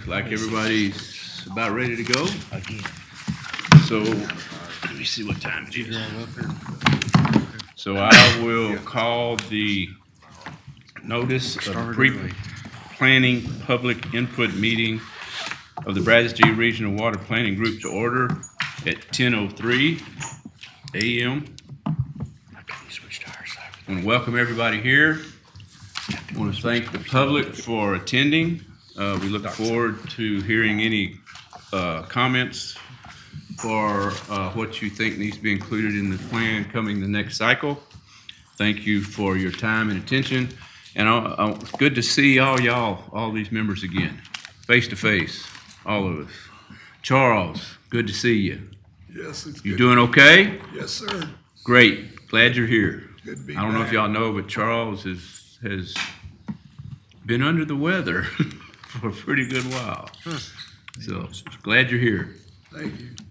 Look like everybody's about ready to go. So let me see what time it is. So I will call the notice of pre-planning public input meeting of the Brazos City Regional Water Planning Group to order at 10:03 a.m. I want to welcome everybody here. I want to thank the public for attending. We look forward to hearing any comments for what you think needs to be included in the plan coming the next cycle. Thank you for your time and attention. And it's good to see all these members again, face to face, all of us. Charles, good to see you. Yes, it's good. You doing okay? Yes, sir. Great. Glad you're here. Good to be I don't know if back. y'all know, but Charles has been under the weather for a pretty good while. So glad you're here. Thank you.